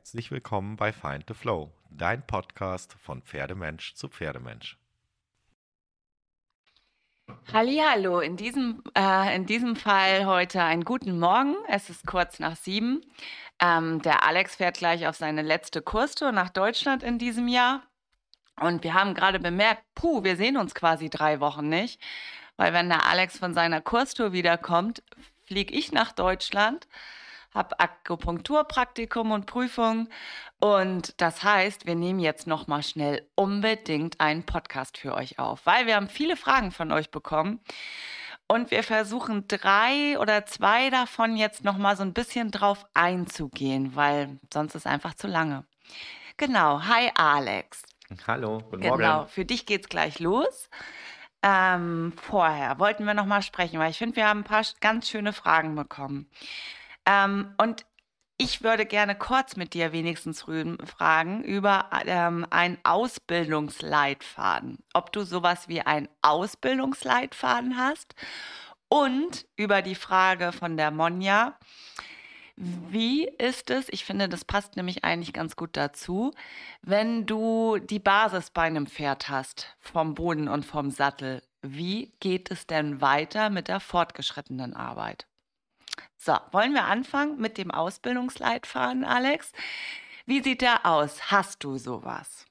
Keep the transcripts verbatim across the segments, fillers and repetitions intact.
Herzlich willkommen bei Find the Flow, dein Podcast von Pferdemensch zu Pferdemensch. Hallihallo, in diesem, äh, in diesem Fall heute einen guten Morgen. Es ist kurz nach sieben. Ähm, der Alex fährt gleich auf seine letzte Kurstour nach Deutschland in diesem Jahr. Und wir haben gerade bemerkt, puh, wir sehen uns quasi drei Wochen nicht, weil wenn der Alex von seiner Kurstour wiederkommt, fliege ich nach Deutschland, habe Akupunkturpraktikum und Prüfung. Und das heißt, wir nehmen jetzt noch mal schnell unbedingt einen Podcast für euch auf, weil wir haben viele Fragen von euch bekommen. Und wir versuchen drei oder zwei davon jetzt noch mal so ein bisschen drauf einzugehen, weil sonst ist einfach zu lange. Genau, hi Alex. Hallo, guten Genau, Morgen. für dich geht's gleich los. Ähm, vorher wollten wir noch mal sprechen, weil ich finde, wir haben ein paar sch- ganz schöne Fragen bekommen. Ähm, und ich würde gerne kurz mit dir wenigstens rüben, fragen über ähm, einen Ausbildungsleitfaden. Ob du sowas wie einen Ausbildungsleitfaden hast und über die Frage von der Monja, wie ist es, ich finde, das passt nämlich eigentlich ganz gut dazu, wenn du die Basis bei einem Pferd hast, vom Boden und vom Sattel. Wie geht es denn weiter mit der fortgeschrittenen Arbeit? So, wollen wir anfangen mit dem Ausbildungsleitfaden, Alex? Wie sieht der aus? Hast du sowas?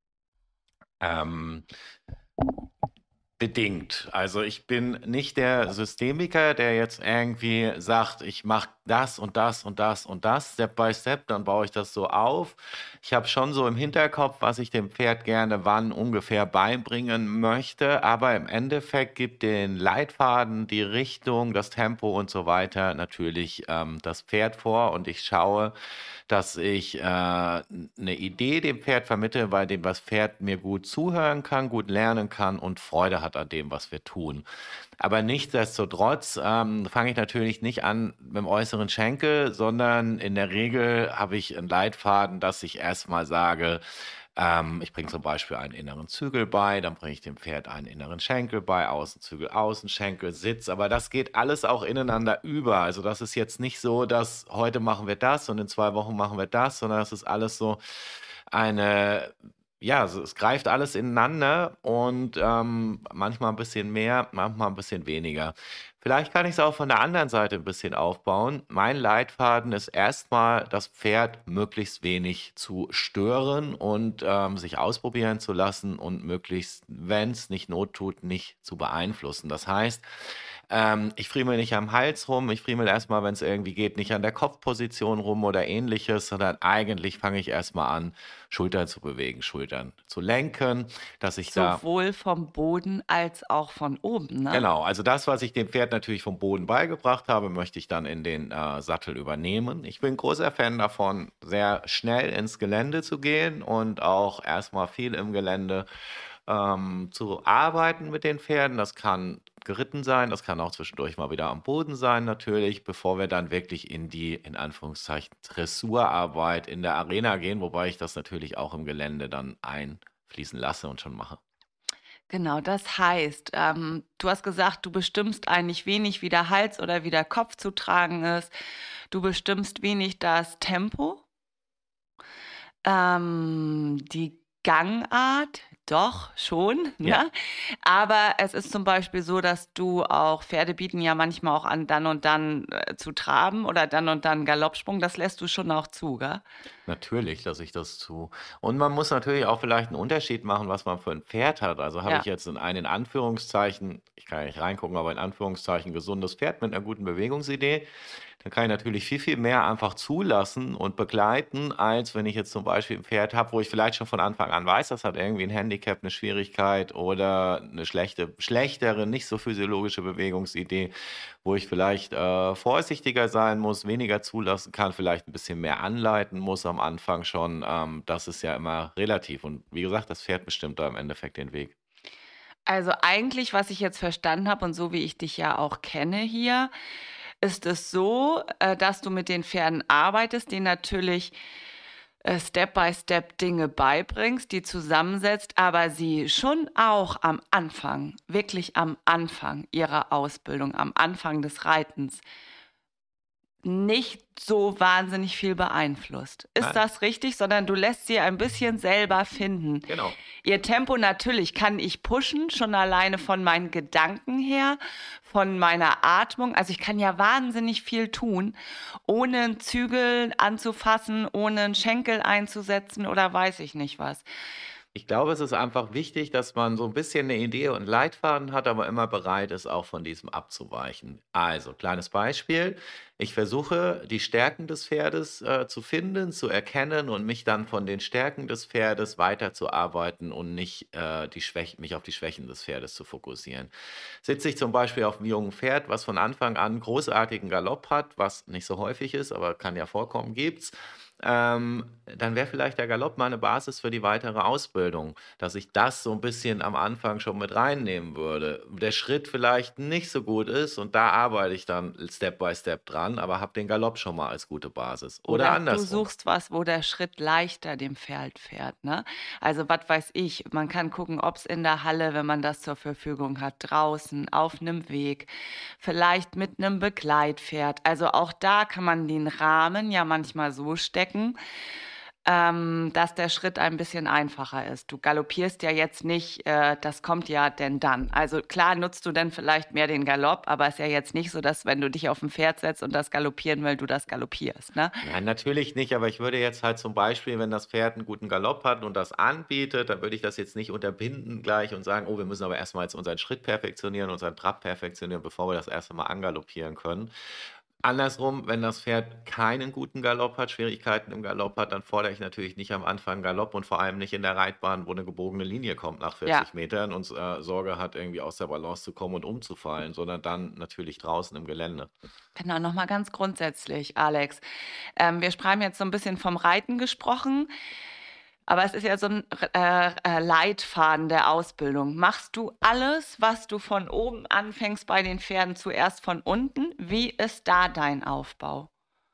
Ähm, Bedingt. Also ich bin nicht der Systemiker, der jetzt irgendwie sagt, ich mache das und das und das und das, Step by Step, dann baue ich das so auf. Ich habe schon so im Hinterkopf, was ich dem Pferd gerne wann ungefähr beibringen möchte, aber im Endeffekt gibt den Leitfaden, die Richtung, das Tempo und so weiter natürlich ähm, das Pferd vor und ich schaue, dass ich äh, eine Idee dem Pferd vermittle, bei dem das Pferd mir gut zuhören kann, gut lernen kann und Freude hat an dem, was wir tun. Aber nichtsdestotrotz ähm, fange ich natürlich nicht an mit dem äußeren Schenkel, sondern in der Regel habe ich einen Leitfaden, dass ich erstmal sage, ähm, ich bringe zum Beispiel einen inneren Zügel bei, dann bringe ich dem Pferd einen inneren Schenkel bei, Außenzügel, Außenschenkel, Sitz, aber das geht alles auch ineinander über. Also das ist jetzt nicht so, dass heute machen wir das und in zwei Wochen machen wir das, sondern das ist alles so eine, ja, so, es greift alles ineinander und ähm, manchmal ein bisschen mehr, manchmal ein bisschen weniger. Vielleicht kann ich es auch von der anderen Seite ein bisschen aufbauen. Mein Leitfaden ist erstmal, das Pferd möglichst wenig zu stören und ähm, sich ausprobieren zu lassen und möglichst, wenn es nicht Not tut, nicht zu beeinflussen. Das heißt, ähm, ich friemel nicht am Hals rum, ich friemel erstmal, wenn es irgendwie geht, nicht an der Kopfposition rum oder ähnliches, sondern eigentlich fange ich erstmal an, Schultern zu bewegen, Schultern zu lenken, dass ich da. Sowohl vom Boden als auch von oben, ne? Genau, also das, was ich dem Pferd natürlich vom Boden beigebracht habe, möchte ich dann in den äh, Sattel übernehmen. Ich bin großer Fan davon, sehr schnell ins Gelände zu gehen und auch erstmal viel im Gelände ähm, zu arbeiten mit den Pferden. Das kann geritten sein, das kann auch zwischendurch mal wieder am Boden sein, natürlich, bevor wir dann wirklich in die, in Anführungszeichen, Dressurarbeit in der Arena gehen, wobei ich das natürlich auch im Gelände dann einfließen lasse und schon mache. Genau, das heißt, ähm, du hast gesagt, du bestimmst eigentlich wenig, wie der Hals oder wie der Kopf zu tragen ist. Du bestimmst wenig das Tempo, ähm, die Gangart, doch schon, Ja. ne? Aber es ist zum Beispiel so, dass du auch Pferde bieten ja manchmal auch an, dann und dann äh, zu traben oder dann und dann Galoppsprung. Das lässt du schon auch zu, gell? Natürlich lasse ich das zu. Und man muss natürlich auch vielleicht einen Unterschied machen, was man für ein Pferd hat. Also habe ich Ja. jetzt in ein in Anführungszeichen, ich kann ja nicht reingucken, aber in Anführungszeichen gesundes Pferd mit einer guten Bewegungsidee, dann kann ich natürlich viel, viel mehr einfach zulassen und begleiten, als wenn ich jetzt zum Beispiel ein Pferd habe, wo ich vielleicht schon von Anfang an weiß, das hat irgendwie ein Handicap, eine Schwierigkeit oder eine schlechte, schlechtere, nicht so physiologische Bewegungsidee, wo ich vielleicht äh, vorsichtiger sein muss, weniger zulassen kann, vielleicht ein bisschen mehr anleiten muss am Anfang schon. Ähm, das ist ja immer relativ. Und wie gesagt, das Pferd bestimmt da im Endeffekt den Weg. Also eigentlich, was ich jetzt verstanden habe und so wie ich dich ja auch kenne hier, ist es so, äh, dass du mit den Pferden arbeitest, denen natürlich äh, Step by Step Dinge beibringst, die zusammensetzt, aber sie schon auch am Anfang, wirklich am Anfang ihrer Ausbildung, am Anfang des Reitens nicht so wahnsinnig viel beeinflusst. Ist Nein, das richtig? Sondern du lässt sie ein bisschen selber finden. genau. Ihr Tempo natürlich kann ich pushen, schon alleine von meinen Gedanken her, von meiner Atmung. Also ich kann ja wahnsinnig viel tun, ohne einen Zügel anzufassen, ohne einen Schenkel einzusetzen oder weiß ich nicht was. Ich glaube, es ist einfach wichtig, dass man so ein bisschen eine Idee und 'n Leitfaden hat, aber immer bereit ist, auch von diesem abzuweichen. Also, kleines Beispiel: Ich versuche, die Stärken des Pferdes, äh, zu finden, zu erkennen und mich dann von den Stärken des Pferdes weiterzuarbeiten und nicht, äh, die Schwäch mich auf die Schwächen des Pferdes zu fokussieren. Sitze ich zum Beispiel auf 'm jungen Pferd, was von Anfang an großartigen Galopp hat, was nicht so häufig ist, aber kann ja vorkommen, gibt's, ähm, dann wäre vielleicht der Galopp mal 'ne Basis für die weitere Ausbildung, dass ich das so ein bisschen am Anfang schon mit reinnehmen würde. Der Schritt vielleicht nicht so gut ist und da arbeite ich dann Step by Step dran, aber habe den Galopp schon mal als gute Basis oder Oder du andersrum. suchst was, wo der Schritt leichter dem Pferd fährt, ne? Also, was weiß ich, man kann gucken, ob's in der Halle, wenn man das zur Verfügung hat, draußen, auf 'nem Weg, vielleicht mit 'nem Begleitpferd. Also, auch da kann man den Rahmen ja manchmal so stecken, ähm, dass der Schritt ein bisschen einfacher ist. Du galoppierst ja jetzt nicht, äh, das kommt ja denn dann. Also, klar nutzt du dann vielleicht mehr den Galopp, aber ist ja jetzt nicht so, dass, wenn du dich auf 'n Pferd setzt und das galoppieren will, du das galoppierst, ne? Nein, natürlich nicht, aber ich würde jetzt halt zum Beispiel, wenn das Pferd einen guten Galopp hat und das anbietet, dann würde ich das jetzt nicht unterbinden gleich und sagen: „Oh, wir müssen aber erst mal jetzt unseren Schritt perfektionieren, unseren Trab perfektionieren, bevor wir das erste Mal angaloppieren können.“ Andersrum, wenn das Pferd keinen guten Galopp hat, Schwierigkeiten im Galopp hat, dann fordere ich natürlich nicht am Anfang Galopp und vor allem nicht in der Reitbahn, wo eine gebogene Linie kommt nach Ja. vierzig Metern und, äh, Sorge hat, irgendwie aus der Balance zu kommen und umzufallen, sondern dann natürlich draußen im Gelände. Genau, noch mal ganz grundsätzlich, Alex. Ähm, wir haben jetzt so ein bisschen vom Reiten gesprochen, aber es ist ja so ein äh, äh, Leitfaden der Ausbildung. Machst du alles, was du von oben anfängst bei den Pferden, zuerst von unten? Wie ist da dein Aufbau?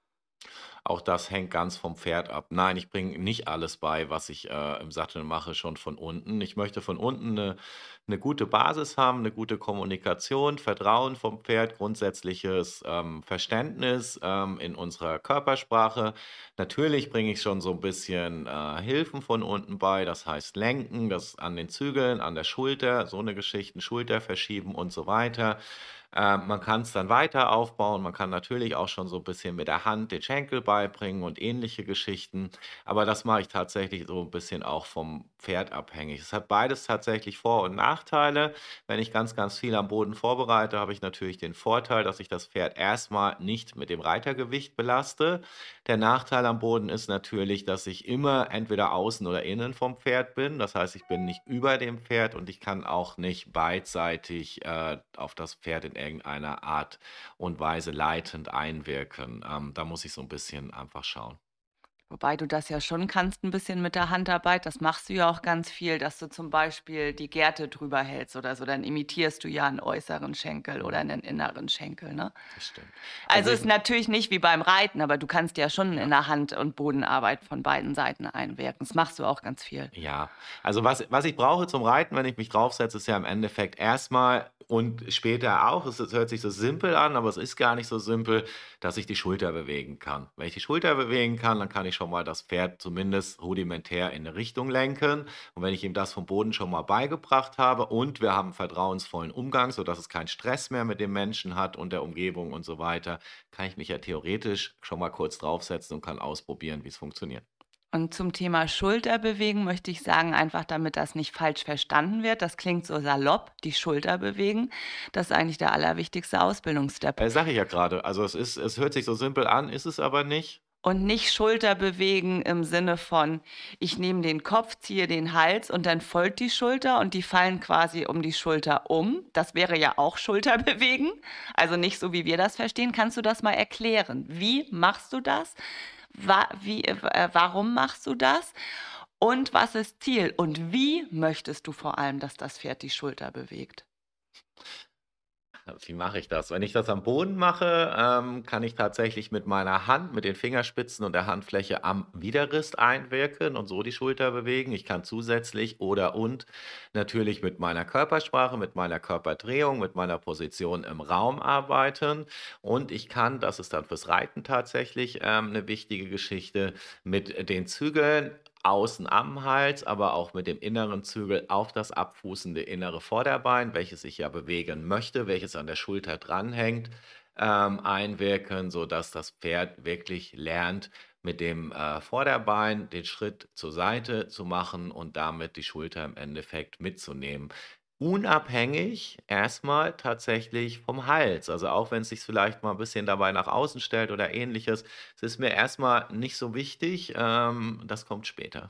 Auch das hängt ganz vom Pferd ab. Nein, ich bringe nicht alles bei, was ich, äh, im Sattel mache, schon von unten. Ich möchte von unten eine 'ne gute Basis haben, eine gute Kommunikation, Vertrauen vom Pferd, grundsätzliches, ähm, Verständnis, ähm, in unserer Körpersprache. Natürlich bringe ich schon so ein bisschen, äh, Hilfen von unten bei, das heißt Lenken, das an den Zügeln, an der Schulter, so eine Geschichten, Schulter verschieben und so weiter. Ähm, man kann es dann weiter aufbauen. Man kann natürlich auch schon so ein bisschen mit der Hand den Schenkel beibringen und ähnliche Geschichten. Aber das mache ich tatsächlich so ein bisschen auch vom Pferd abhängig. Es hat beides tatsächlich Vor und Nachteile. Wenn ich ganz, ganz viel am Boden vorbereite, habe ich natürlich den Vorteil, dass ich das Pferd erstmal nicht mit dem Reitergewicht belaste. Der Nachteil am Boden ist natürlich, dass ich immer entweder außen oder innen vom Pferd bin. Das heißt, ich bin nicht über dem Pferd und ich kann auch nicht beidseitig, äh, auf das Pferd in irgendeiner Art und Weise leitend einwirken. Ähm, da muss ich so ein bisschen einfach schauen. Wobei du das ja schon kannst, ein bisschen mit der Handarbeit. Das machst du ja auch ganz viel, dass du zum Beispiel die Gerte drüber hältst oder so. Dann imitierst du ja einen äußeren Schenkel oder einen inneren Schenkel, ne? Das stimmt. Also, Also, ist ich natürlich nicht wie beim Reiten, aber du kannst ja schon in ja. der Hand und Bodenarbeit von beiden Seiten einwirken. Das machst du auch ganz viel. Ja, also was was ich brauche zum Reiten, wenn ich mich draufsetze, ist ja im Endeffekt erstmal und später auch, es es hört sich so simpel an, aber es ist gar nicht so simpel, dass ich die Schulter bewegen kann. Wenn ich die Schulter bewegen kann, dann kann ich schon mal das Pferd zumindest rudimentär in 'ne Richtung lenken. Und wenn ich ihm das vom Boden schon mal beigebracht habe und wir haben vertrauensvollen Umgang, sodass es keinen Stress mehr mit dem Menschen hat und der Umgebung und so weiter, kann ich mich ja theoretisch schon mal kurz draufsetzen und kann ausprobieren, wie's funktioniert. Und zum Thema Schulter bewegen möchte ich sagen, einfach damit das nicht falsch verstanden wird. Das klingt so salopp, die Schulter bewegen. Das ist eigentlich der allerwichtigste Ausbildungsstep. Äh, sage ich ja gerade. Also, es ist es hört sich so simpel an, ist es aber nicht. Und nicht Schulter bewegen im Sinne von, ich nehme den Kopf, ziehe den Hals und dann folgt die Schulter und die fallen quasi um die Schulter um. Das wäre ja auch Schulter bewegen. Also nicht so, wie wir das verstehen. Kannst du das mal erklären? Wie machst du das? Wa wie, äh, warum machst du das? Und was ist Ziel? Und wie möchtest du vor allem, dass das Pferd die Schulter bewegt? Wie mache ich das? Wenn ich das am Boden mache, ähm, kann ich tatsächlich mit meiner Hand, mit den Fingerspitzen und der Handfläche am Widerrist einwirken und so die Schulter bewegen. Ich kann zusätzlich oder und natürlich mit meiner Körpersprache, mit meiner Körperdrehung, mit meiner Position im Raum arbeiten. Und ich kann, das ist dann fürs Reiten tatsächlich ähm, eine wichtige Geschichte, mit den Zügeln außen am Hals, aber auch mit dem inneren Zügel auf das abfußende innere Vorderbein, welches ich ja bewegen möchte, welches an der Schulter dranhängt, ähm, einwirken, sodass das Pferd wirklich lernt, mit dem äh, Vorderbein den Schritt zur Seite zu machen und damit die Schulter im Endeffekt mitzunehmen. Unabhängig erstmal tatsächlich vom Hals. Also auch wenn es sich vielleicht mal ein bisschen dabei nach außen stellt oder ähnliches, es ist mir erstmal nicht so wichtig. Ähm, das kommt später.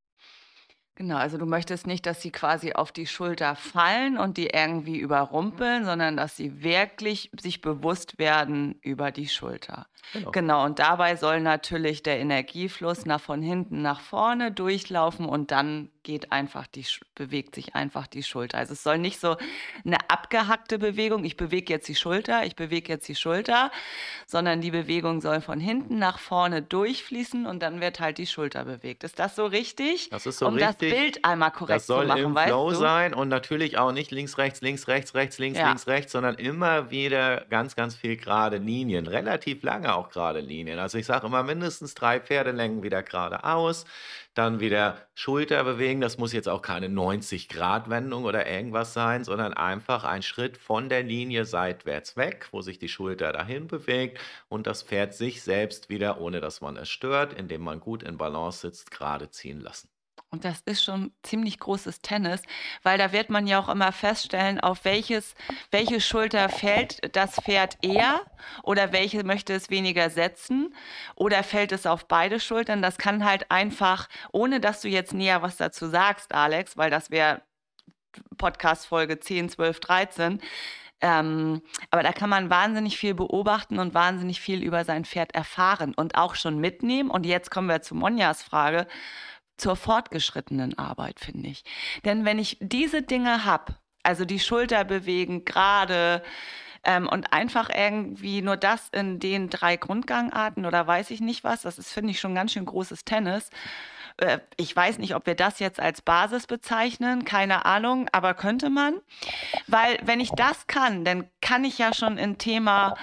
Genau, also du möchtest nicht, dass sie quasi auf die Schulter fallen und die irgendwie überrumpeln, sondern dass sie wirklich sich bewusst werden über die Schulter. Genau. Genau, und dabei soll natürlich der Energiefluss nach von hinten nach vorne durchlaufen und dann geht einfach die, Sch- bewegt sich einfach die Schulter. Also es soll nicht so eine abgehackte Bewegung, ich bewege jetzt die Schulter, ich bewege jetzt die Schulter, sondern die Bewegung soll von hinten nach vorne durchfließen und dann wird halt die Schulter bewegt. Ist das so richtig? Das ist so Um das richtig. Bild einmal Das korrekt zu soll machen, im weißt Flow du? sein und natürlich auch nicht links, rechts, links, rechts, rechts, links, Ja. links, rechts, sondern immer wieder ganz, ganz viel gerade Linien. Relativ lange auch gerade Linien. Also ich sage immer mindestens drei Pferdelängen wieder geradeaus, dann wieder Schulter bewegen. Das muss jetzt auch keine neunzig-Grad-Wendung oder irgendwas sein, sondern einfach ein Schritt von der Linie seitwärts weg, wo sich die Schulter dahin bewegt und das Pferd sich selbst wieder, ohne dass man es stört, indem man gut in Balance sitzt, gerade ziehen lassen. Und das ist schon ziemlich großes Tennis, weil da wird man ja auch immer feststellen, auf welches, welche Schulter fällt das Pferd eher oder welche möchte es weniger setzen oder fällt es auf beide Schultern. Das kann halt einfach, ohne dass du jetzt näher was dazu sagst, Alex, weil das wäre Podcast-Folge zehn, zwölf, dreizehn. Ähm, aber da kann man wahnsinnig viel beobachten und wahnsinnig viel über sein Pferd erfahren und auch schon mitnehmen. Und jetzt kommen wir zu Monjas Frage, zur fortgeschrittenen Arbeit, finde ich. Denn wenn ich diese Dinge habe, also die Schulter bewegen, gerade ähm, und einfach irgendwie nur das in den drei Grundgangarten oder weiß ich nicht was, das ist, finde ich, schon ganz schön großes Tennis. Äh, ich weiß nicht, ob wir das jetzt als Basis bezeichnen, keine Ahnung, aber könnte man. Weil wenn ich das kann, dann kann ich ja schon in Thema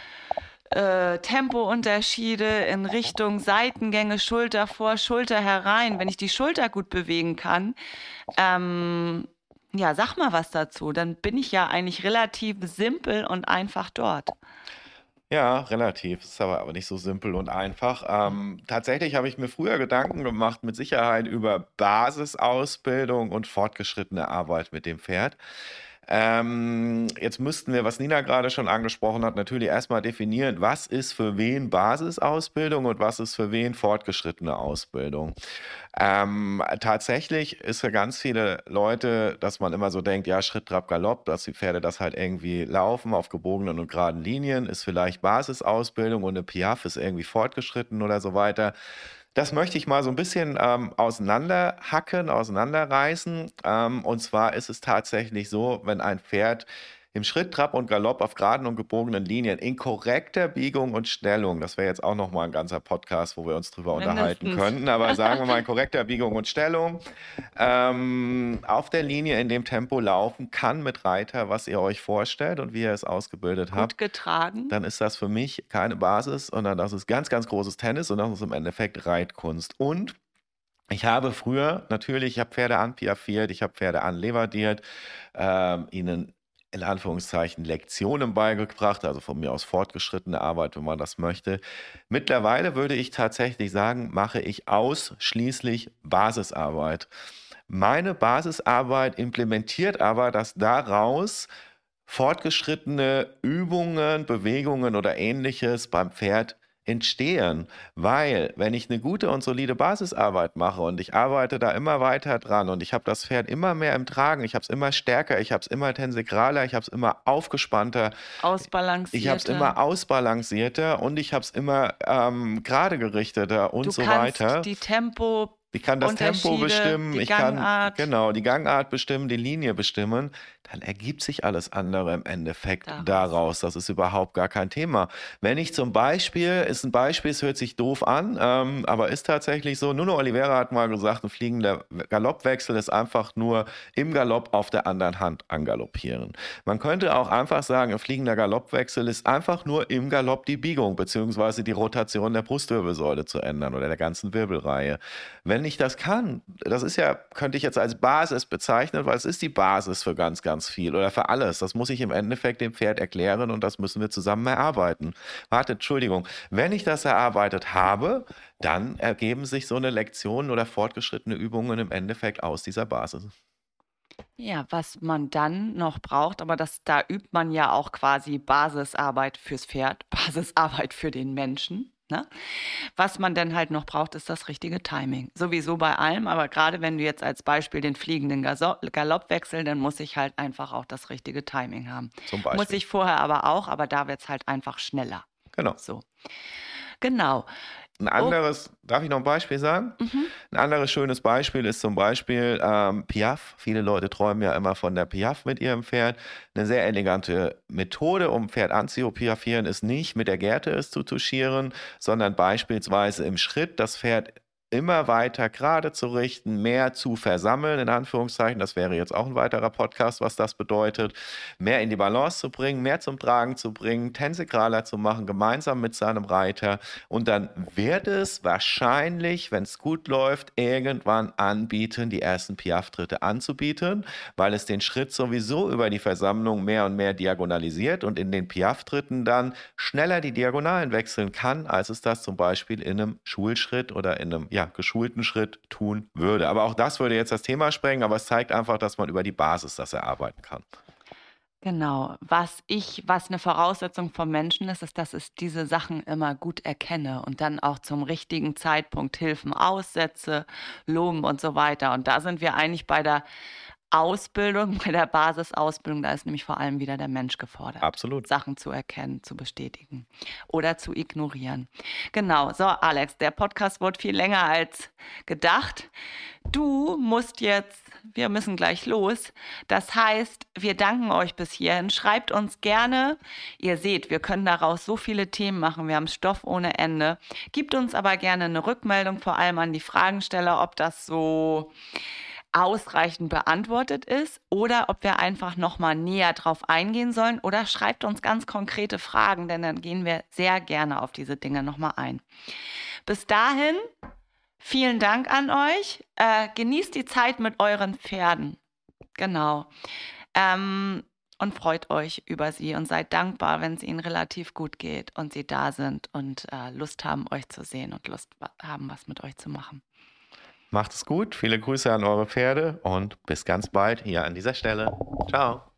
äh, Tempounterschiede in Richtung Seitengänge, Schulter vor, Schulter herein. Wenn ich die Schulter gut bewegen kann, ähm, ja, sag mal was dazu. Dann bin ich ja eigentlich relativ simpel und einfach dort. Ja, relativ. Ist aber, aber nicht so simpel und einfach. Ähm, tatsächlich habe ich mir früher Gedanken gemacht, mit Sicherheit über Basisausbildung und fortgeschrittene Arbeit mit dem Pferd. Ähm, jetzt müssten wir, was Nina gerade schon angesprochen hat, natürlich erstmal definieren, was ist für wen Basisausbildung und was ist für wen fortgeschrittene Ausbildung. Ähm, tatsächlich ist für ganz viele Leute, dass man immer so denkt, ja, Schritt, Trab, Galopp, dass die Pferde das halt irgendwie laufen auf gebogenen und geraden Linien, ist vielleicht Basisausbildung und eine Piaffe ist irgendwie fortgeschritten oder so weiter. Das möchte ich mal so ein bisschen ähm, auseinanderhacken, auseinanderreißen. Ähm, und zwar ist es tatsächlich so, wenn ein Pferd im Schritt, Trab und Galopp auf geraden und gebogenen Linien in korrekter Biegung und Stellung, das wäre jetzt auch noch mal ein ganzer Podcast, wo wir uns drüber unterhalten Mindestens. könnten, aber sagen wir mal in korrekter Biegung und Stellung, ähm, auf der Linie in dem Tempo laufen kann mit Reiter, was ihr euch vorstellt und wie ihr es ausgebildet habt, Gut getragen. dann ist das für mich keine Basis, sondern das ist ganz, ganz großes Tennis und das ist im Endeffekt Reitkunst. Und ich habe früher natürlich, ich habe Pferde anpiaffiert, ich habe Pferde anlevardiert, ähm, ihnen in Anführungszeichen Lektionen beigebracht, also von mir aus fortgeschrittene Arbeit, wenn man das möchte. Mittlerweile würde ich tatsächlich sagen, mache ich ausschließlich Basisarbeit. Meine Basisarbeit implementiert aber, dass daraus fortgeschrittene Übungen, Bewegungen oder ähnliches beim Pferd entstehen. Weil, wenn ich eine gute und solide Basisarbeit mache und ich arbeite da immer weiter dran und ich habe das Pferd immer mehr im Tragen, ich habe es immer stärker, ich habe es immer tensegraler, ich habe es immer aufgespannter, ich habe es immer Ausbalancierte. ausbalancierter und ich habe es immer ähm, gerade gerichteter und Du so kannst weiter. die Tempo Ich kann das Tempo Unterschiede, bestimmen, die ich kann Gangart. genau die Gangart bestimmen, die Linie bestimmen, dann ergibt sich alles andere im Endeffekt Daraus. daraus. Das ist überhaupt gar kein Thema. Wenn ich zum Beispiel, ist ein Beispiel, es hört sich doof an, ähm, aber ist tatsächlich so, Nuno Oliveira hat mal gesagt, ein fliegender Galoppwechsel ist einfach nur im Galopp auf der anderen Hand angaloppieren. Man könnte auch einfach sagen, ein fliegender Galoppwechsel ist einfach nur im Galopp die Biegung bzw. die Rotation der Brustwirbelsäule zu ändern oder der ganzen Wirbelreihe. Wenn ich das kann, das ist ja, könnte ich jetzt als Basis bezeichnen, weil es ist die Basis für ganz, ganz viel oder für alles. Das muss ich im Endeffekt dem Pferd erklären und das müssen wir zusammen erarbeiten. Warte, Entschuldigung. Wenn ich das erarbeitet habe, dann ergeben sich so eine Lektion oder fortgeschrittene Übungen im Endeffekt aus dieser Basis. Ja, was man dann noch braucht, aber das, da übt man ja auch quasi Basisarbeit fürs Pferd, Basisarbeit für den Menschen. Ne? Was man dann halt noch braucht, ist das richtige Timing. Sowieso bei allem, aber gerade wenn du jetzt als Beispiel den fliegenden Gaso- Galopp wechselst, dann muss ich halt einfach auch das richtige Timing haben. Zum Muss Beispiel. ich vorher aber auch, aber da wird es halt einfach schneller. Genau. So, genau. Ein Oh, anderes, darf ich noch ein Beispiel sagen? mhm. Ein anderes schönes Beispiel ist zum Beispiel ähm, Piaffe. Viele Leute träumen ja immer von der Piaffe mit ihrem Pferd. Eine sehr elegante Methode, um ein Pferd anzupiaffieren, ist nicht mit der Gerte es zu touchieren, sondern beispielsweise im Schritt das Pferd immer weiter gerade zu richten, mehr zu versammeln, in Anführungszeichen. Das wäre jetzt auch ein weiterer Podcast, was das bedeutet. Mehr in die Balance zu bringen, mehr zum Tragen zu bringen, tensegraler zu machen, gemeinsam mit seinem Reiter. Und dann wird es wahrscheinlich, wenn es gut läuft, irgendwann anbieten, die ersten Piaffe-Tritte anzubieten, weil es den Schritt sowieso über die Versammlung mehr und mehr diagonalisiert und in den Piaffe-Tritten dann schneller die Diagonalen wechseln kann, als es das zum Beispiel in einem Schulschritt oder in einem ja, geschulten Schritt tun würde. Aber auch das würde jetzt das Thema sprengen, aber es zeigt einfach, dass man über die Basis das erarbeiten kann. Genau. Was ich, was eine Voraussetzung vom Menschen ist, ist, dass ich diese Sachen immer gut erkenne und dann auch zum richtigen Zeitpunkt Hilfen aussetze, loben und so weiter. Und da sind wir eigentlich bei der Ausbildung, bei der Basisausbildung, da ist nämlich vor allem wieder der Mensch gefordert, Absolut. Sachen zu erkennen, zu bestätigen oder zu ignorieren. Genau, so Alex, der Podcast wurde viel länger als gedacht. Du musst jetzt, wir müssen gleich los. Das heißt, wir danken euch bis hierhin. Schreibt uns gerne. Ihr seht, wir können daraus so viele Themen machen. Wir haben Stoff ohne Ende. Gebt uns aber gerne eine Rückmeldung, vor allem an die Fragensteller, ob das so ausreichend beantwortet ist oder ob wir einfach nochmal näher drauf eingehen sollen oder schreibt uns ganz konkrete Fragen, denn dann gehen wir sehr gerne auf diese Dinge nochmal ein. Bis dahin, vielen Dank an euch. Äh, genießt die Zeit mit euren Pferden. Genau. Ähm, und freut euch über sie und seid dankbar, wenn es ihnen relativ gut geht und sie da sind und äh, Lust haben, euch zu sehen und Lust haben, was mit euch zu machen. Macht es gut, viele Grüße an eure Pferde und bis ganz bald hier an dieser Stelle. Ciao.